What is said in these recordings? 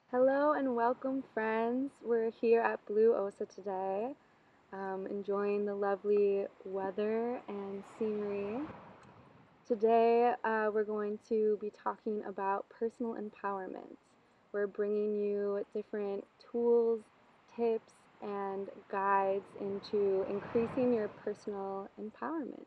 Hello and welcome, friends. We're here at Blue Osa today, enjoying the lovely weather and scenery. Today, we're going to be talking about personal empowerment. We're bringing you different tools, tips, and guides into increasing your personal empowerment.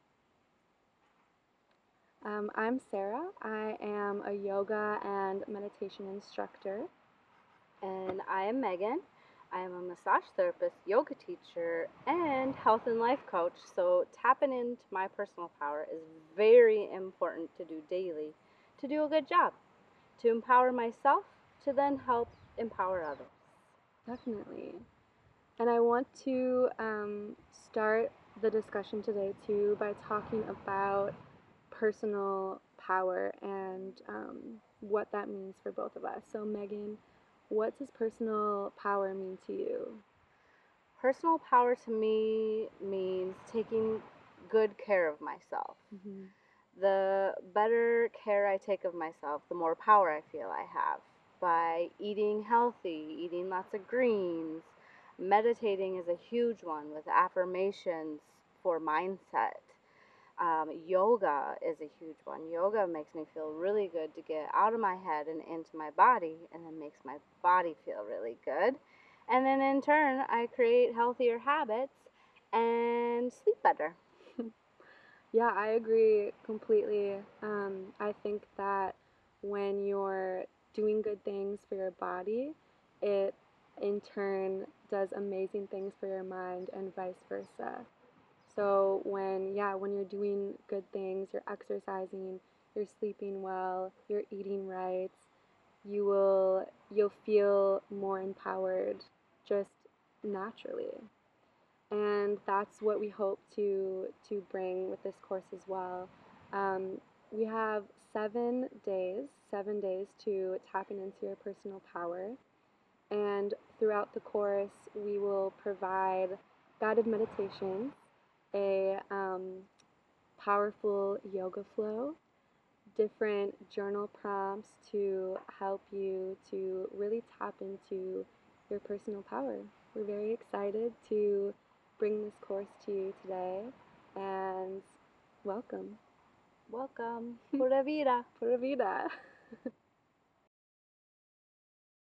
I'm Sarah. I am a yoga and meditation instructor. And I am Megan. I am a massage therapist, yoga teacher, and health and life coach. So, tapping into my personal power is very important to do daily to do a good job, to empower myself, to then help empower others. Definitely. And I want to start the discussion today too by talking about personal power and what that means for both of us. So, Megan, what does personal power mean to you? Personal power to me means taking good care of myself. Mm-hmm. The better care I take of myself, the more power I feel I have. By eating healthy, eating lots of greens, meditating is a huge one with affirmations for mindset. Yoga is a huge one. Yoga makes me feel really good to get out of my head and into my body, and then makes my body feel really good. And then in turn, I create healthier habits and sleep better. Yeah, I agree completely. I think that when you're doing good things for your body, it in turn does amazing things for your mind and vice versa. So when you're doing good things, you're exercising, you're sleeping well, you're eating right, you'll feel more empowered just naturally. And that's what we hope to bring with this course as well. We have 7 days to tapping into your personal power. And throughout the course, we will provide guided meditations, a powerful yoga flow, different journal prompts to help you to really tap into your personal power. We're very excited to bring this course to you today and welcome. Welcome. Pura vida. Pura vida.